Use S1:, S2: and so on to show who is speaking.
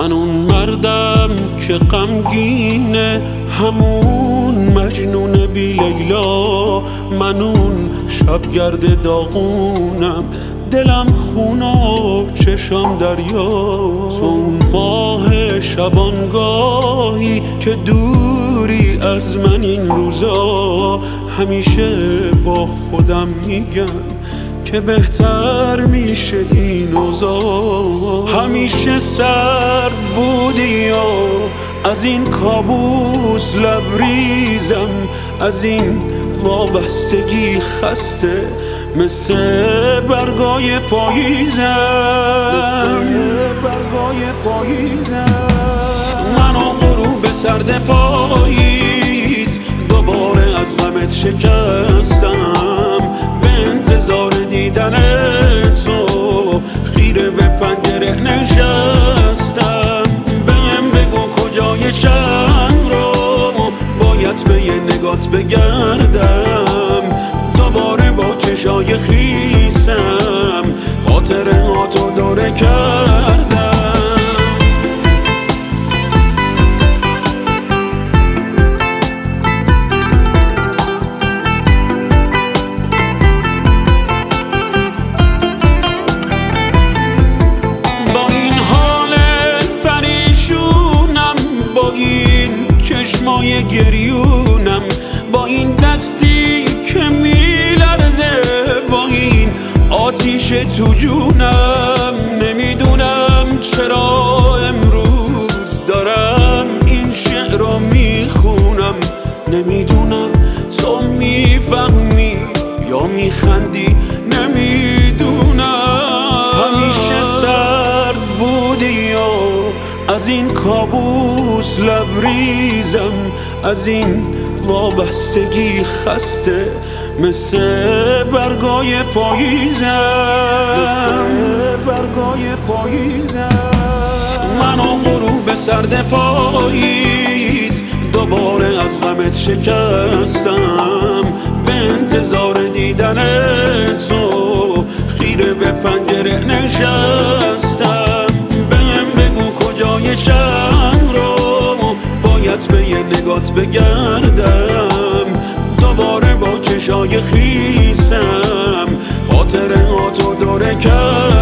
S1: من اون مردم که غمگینه، همون مجنون بی لیلا. من اون شبگرد داغونم، دلم خون و چشم دریا. تو اون ماه شبانگاهی که دوری از من این روزا. همیشه با خودم میگم که بهتر میشه این اوضاع. همیشه سرد بودی و از این کابوس لبریزم، از این وابستگی خسته مثل برگای پاییزم. من و غروب سرد پاییز دوباره از غمت شکستم. به انتظار دیدن تو خیره به پنجره نشستم. بهم بگو کجای شهر رو باید به یه نگات بگردم. دوباره با چشای خیسم خاطرهاتو دوره کردم. چشمای گریونم، با این دستی که میلرزه، با این آتیش تو جونم. نمیدونم چرا امروز دارم این شعر رو میخونم. نمیدونم تو میفهمی یا میخندی، نمیدونم. همیشه سرد بودی و از این کابوس لبریزم، از این وابستگی خسته مثل برگای پاییزم. من و غروب سرد پاییز دوباره از غمت شکستم. به انتظار دیدن تو خیره به پنجره نشستم. بهم بگو کجای شهر رو باید به یه نگات بگردم. دوباره با چشای خیسم خاطرهاتو دوره کردم.